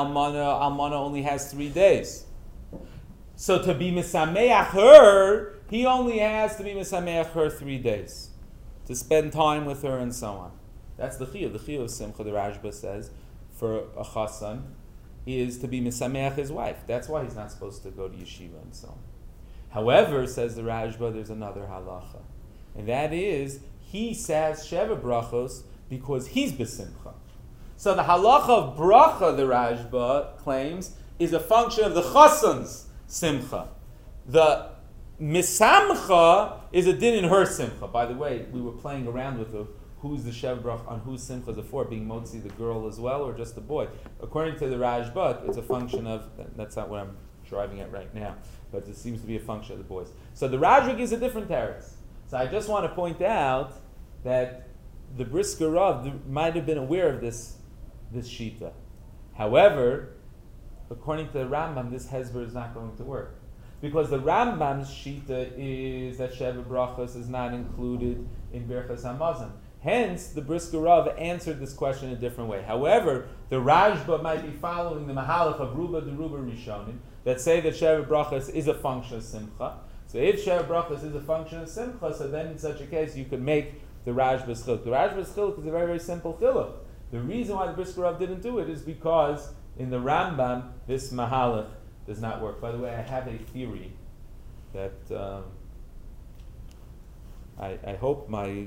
only has 3 days. So to be misameach her, he only has to be misameach her 3 days, to spend time with her and so on. That's the chiyuv. The chiyuv of simcha, the Rashba says, for a chassan, is to be misameach his wife. That's why he's not supposed to go to yeshiva and so on. However, says the Rashba, there's another halacha, and that is he says Sheva brachos because he's besimcha. So the halacha of bracha, the Rashba claims, is a function of the chassan's simcha. The misamcha is a din in her simcha. By the way, we were playing around with who's the Sheva Brach, on whose simcha is it for, being motzi the girl as well, or just the boy? According to the Rashba, it's a function of, that's not what I'm driving at right now, but it seems to be a function of the boys. So the Rashba gives a different teretz. So I just want to point out that the Brisker Rav might have been aware of this shita. However, according to the Rambam, this hezber is not going to work. Because the Rambam's shita is that Sheva Brachos is not included in Berchas Hamazon. Hence, the Brisker Rav answered this question a different way. However, the Rashba might be following the Mahalach of Ruba de Ruba Rishonim that say that Sheva Brachos is a function of Simcha. So if Sheva Brachos is a function of Simcha, so then in such a case you could make the Rashba's chiluk. The Rashba's chiluk is a very, very simple chiluk. The reason why the Brisker Rav didn't do it is because in the Rambam, this Mahalach does not work. By the way, I have a theory that I hope my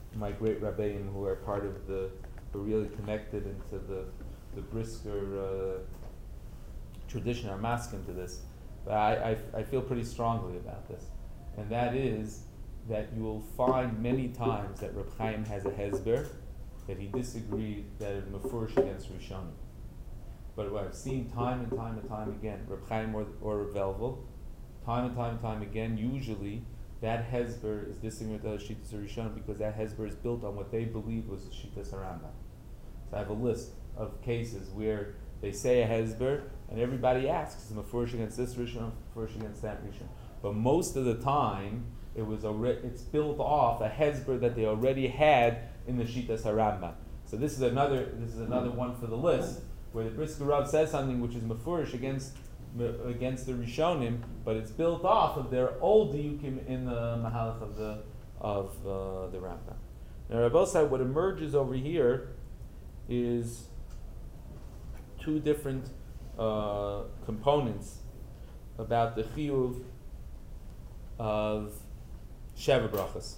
my great rabbeim who are part of who are really connected into the Brisker tradition are masking to this. But I feel pretty strongly about this. And that is that you will find many times that Reb Chaim has a hezber that he disagreed that it mafurish against Rishonim. But what I've seen time and time again, Reb Chaim or Reb Velvel, time and time again, usually that hezber is disagreeing with the Shittas Rishonim because that hezber is built on what they believe was the Shittas Harambam. So I have a list of cases where they say a hezber and everybody asks, is mafurish against this Rishon, mafurish against that Rishon? But most of the time, it's built off a hezber that they already had in the Shittas Harambam. So this is another one for the list where the Brisker Rav says something which is mafurish against the Rishonim, but it's built off of their old diukim in the Mahalach of the Rambam. Now, Rabbi said what emerges over here is two different components about the chiyuv of Sheva Brachas.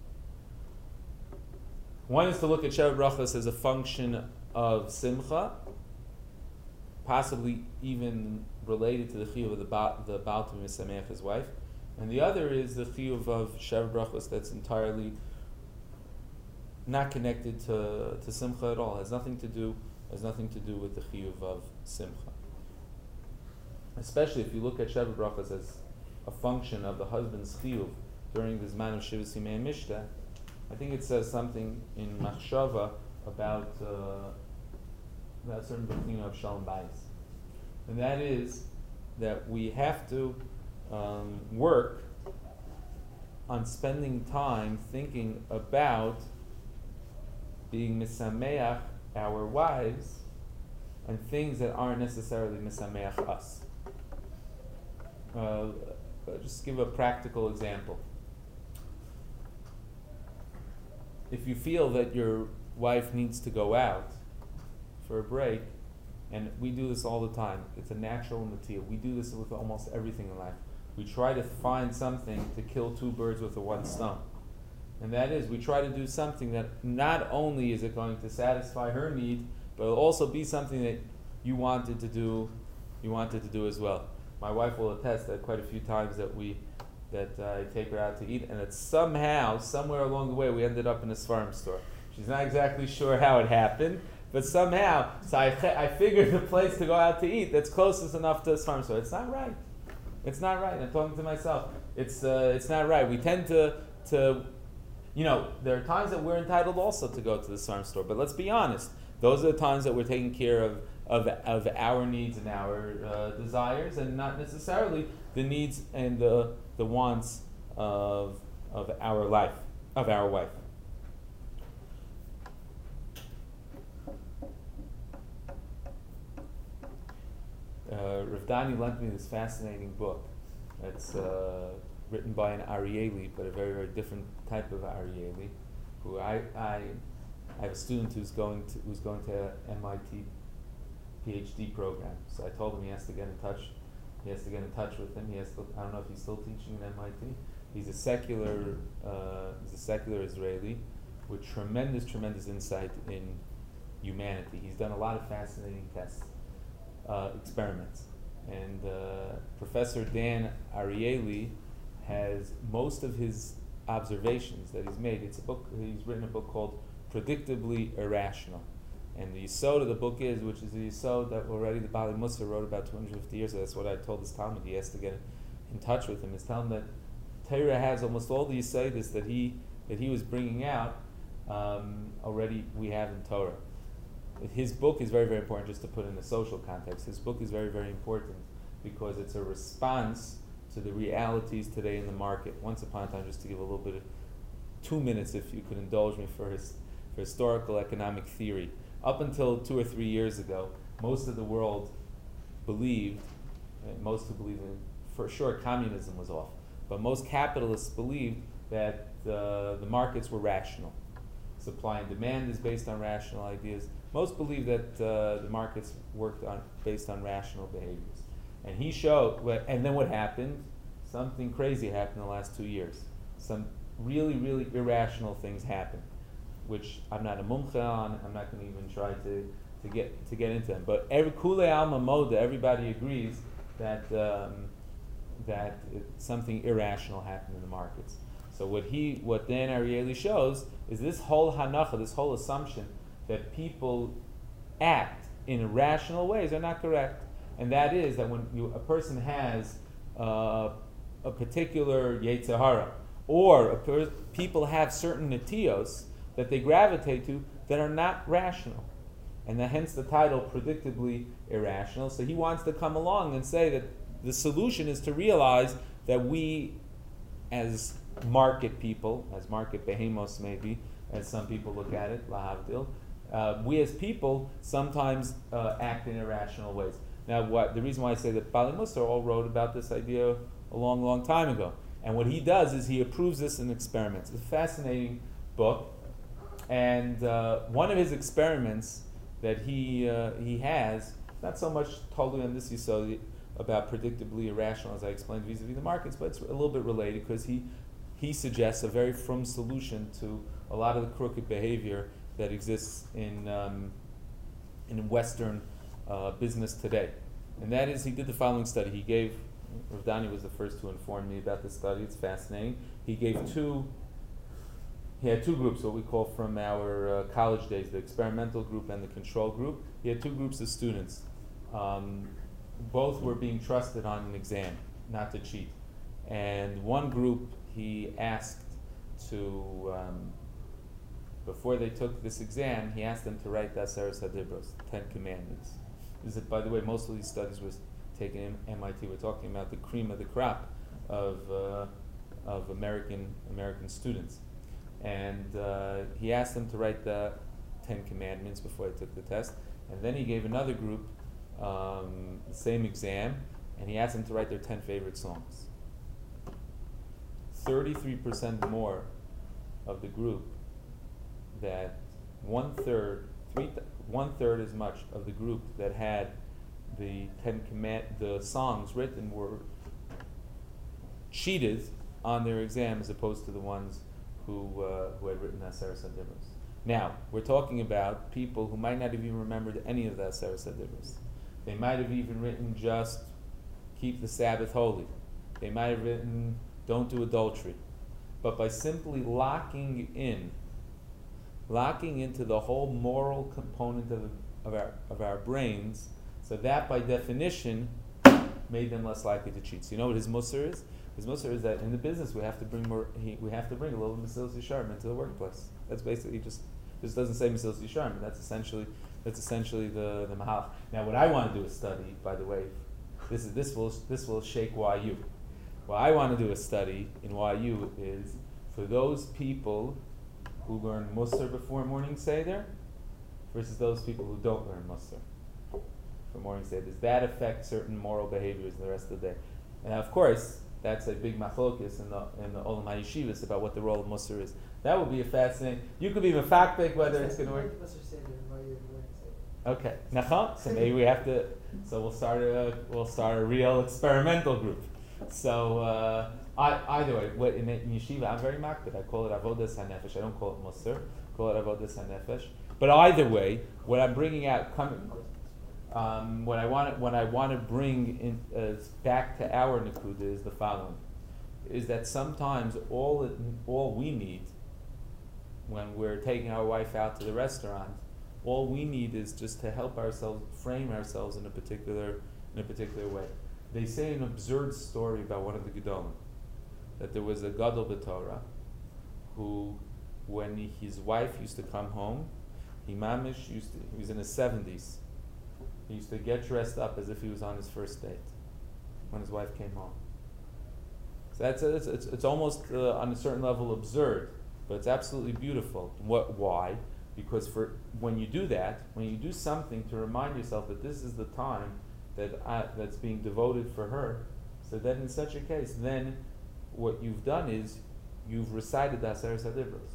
One is to look at Sheva Brachas as a function of Simcha, possibly even related to the chiyuv of the Baal to Misameach, his wife, and the other is the chiyuv of Sheva Brachas that's entirely not connected to Simcha at all. Has nothing to do with the chiyuv of Simcha. Especially if you look at Sheva Brachas as a function of the husband's chiyuv during the Zman of Shivas Yimei Mishta, I think it says something in Machshava about certain b'china of Shalom Bayis. And that is that we have to work on spending time thinking about being misameach our wives and things that aren't necessarily misameach us. Just give a practical example. If you feel that your wife needs to go out for a break, and we do this all the time, it's a natural natia. We do this with almost everything in life. We try to find something to kill two birds with one stone. And that is, we try to do something that not only is it going to satisfy her need, but it'll also be something that you wanted to do as well. My wife will attest that quite a few times that I take her out to eat, and that somehow, somewhere along the way, we ended up in a Sfarim store. She's not exactly sure how it happened, but somehow, so I figured the place to go out to eat that's closest enough to a Sfarim store. It's not right. It's not right. I'm talking to myself. It's not right. We tend to there are times that we're entitled also to go to the Sfarim store, but let's be honest. Those are the times that we're taking care of our needs and our desires, and not necessarily the needs and the wants of our life, of our wife. Rav Dani lent me this fascinating book. It's written by an Arieli, but a very, very different type of Arieli, who I have a student who's going to MIT PhD program. So I told him he has to get in touch. He has to get in touch with him. I don't know if he's still teaching at MIT. He's a secular Israeli with tremendous insight in humanity. He's done a lot of fascinating tests, experiments, and Professor Dan Ariely has most of his observations that he's made. He's written a book called Predictably Irrational. And the yisod of the book which is the yisod that already the Bali Musa wrote about 250 years ago. That's what I told his Talmud. He has to get in touch with him. Is telling him that Torah has almost all the yisodis that he was bringing out already we have in Torah. His book is very, very important, just to put in a social context. His book is very, very important because it's a response to the realities today in the market. Once upon a time, just to give a little bit of 2 minutes, if you could indulge me, for historical economic theory. Up until 2 or 3 years ago, most of the world believed, most who believed in, for sure, communism was off, but most capitalists believed that the markets were rational. Supply and demand is based on rational ideas. Most believe that the markets worked based on rational behaviors. And he showed, and then what happened? Something crazy happened in the last 2 years. Some really, really irrational things happened. which I'm not a mumcha on. I'm not going to even try to get into them. But kule alma moda, everybody agrees that something irrational happened in the markets. So what Dan Ariely shows is this whole hanacha, this whole assumption that people act in irrational ways are not correct, and that is that when a person has a particular yetzer hara, or people have certain netios that they gravitate to that are not rational, and that hence the title predictably irrational. So he wants to come along and say that the solution is to realize that we, as market people, as market behemoths maybe, as some people look at it, lahavdil, we as people sometimes act in irrational ways. Now, the reason why I say that Bali Musar all wrote about this idea a long, long time ago. And what he does is he approves this in experiments. It's a fascinating book. And one of his experiments that he has, not so much totally on this yisod about predictably irrational, as I explained vis-a-vis the markets, but it's a little bit related because he suggests a very frum solution to a lot of the crooked behavior that exists in Western business today. And that is, he did the following study. Rav Dani was the first to inform me about this study. It's fascinating. He had two groups, what we call from our college days, the experimental group and the control group. He had two groups of students. Both were being trusted on an exam, not to cheat. And one group he asked to, before they took this exam, he asked them to write the Aseret HaDibros, 10 Commandments. This is, by the way, most of these studies were taken in MIT. We're talking about the cream of the crop of American students. And he asked them to write the 10 Commandments before they took the test. And then he gave another group the same exam, and he asked them to write their 10 favorite songs. 33% more of the group, that one third as much of the group that had the the songs written were cheated on their exam as opposed to the ones who had written Aseret HaDibros. Now, we're talking about people who might not have even remembered any of the Aseret HaDibros. They might have even written just keep the Sabbath holy. They might have written don't do adultery. But by simply locking into the whole moral component of our brains, so that by definition made them less likely to cheat. So you know what his musar is? His musar is that in the business we have to bring a little Mesilas Yesharim into the workplace. That's basically just doesn't say Mesilas Yesharim, but that's essentially the mahal. Now, what I want to do a study, by the way, this will shake YU. What I want to do a study in YU is for those people who learn Musar before morning Seder versus those people who don't learn Musar for morning Seder. Does that affect certain moral behaviors in the rest of the day? And of course, that's a big machlokes in the Olam HaYeshivas about what the role of Musar is. That would be a fascinating. You could be mafakbek whether it's going to work. Okay, nachon. So maybe we have to. So we'll start a real experimental group. So either way, in yeshiva, I'm very makbid. I call it avodas hanefesh. I don't call it musar. I call it avodas hanefesh. But either way, what I'm bringing out, what I want to bring in back to our nekuda is the following: is that sometimes all we need when we're taking our wife out to the restaurant, all we need is just to help ourselves frame ourselves in a particular way. They say an absurd story about one of the Gedolim, that there was a Gadol b'Torah who, when his wife used to come home, he was in his 70s. He used to get dressed up as if he was on his first date when his wife came home. So it's almost on a certain level absurd, but it's absolutely beautiful. Why? Because when you do that, when you do something to remind yourself that this is the time that's being devoted for her, so then in such a case, then what you've done is you've recited the Aseret HaDibros.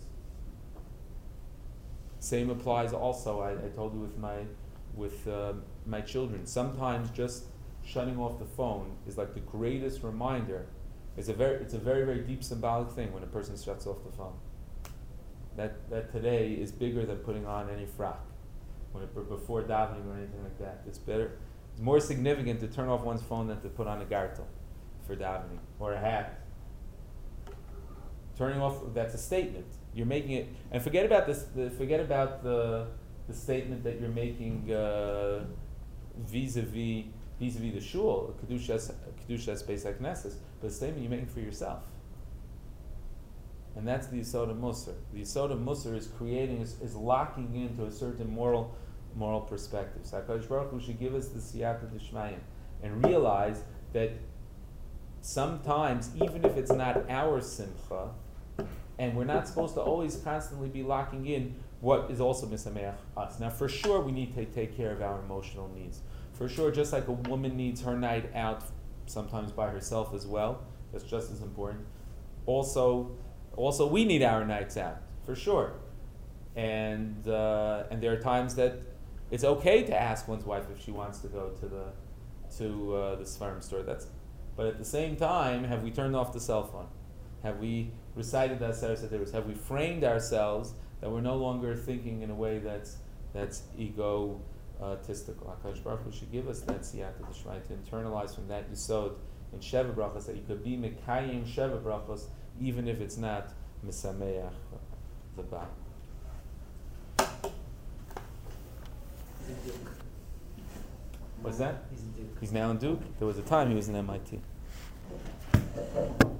Same applies also. I told you with my children. Sometimes just shutting off the phone is like the greatest reminder. It's a very very deep symbolic thing when a person shuts off the phone. that today is bigger than putting on any frock before davening or anything like that. It's better. It's more significant to turn off one's phone than to put on a gartel for davening or a hat. Turning off, that's a statement. You're making it, and forget about this. Forget about the statement that you're making vis-a-vis the shul, kedushas beis haknesses, but the statement you're making for yourself. And that's the Yisod of Musar. The Yisod of Musar is creating, is locking into a certain moral perspective. So HaKadosh Baruch Hu should give us the siyata d'shmayim and realize that sometimes, even if it's not our simcha, and we're not supposed to always constantly be locking in what is also misameach us. Now, for sure, we need to take care of our emotional needs. For sure, just like a woman needs her night out sometimes by herself as well, that's just as important. Also, we need our nights out, for sure. And there are times that it's okay to ask one's wife if she wants to go to the Sfarim store. But at the same time, have we turned off the cell phone? Have we recited the Aseret HaDibros? Have we framed ourselves that we're no longer thinking in a way that's egotistical? HaKadosh Baruch Hu should give us that siyata d'shmaya to internalize from that yisod in Sheva Brachos, that you could be mekayim Sheva Brachos even if it's not misameach the Baal. What's that? He's now in Duke. There was a time he was in MIT.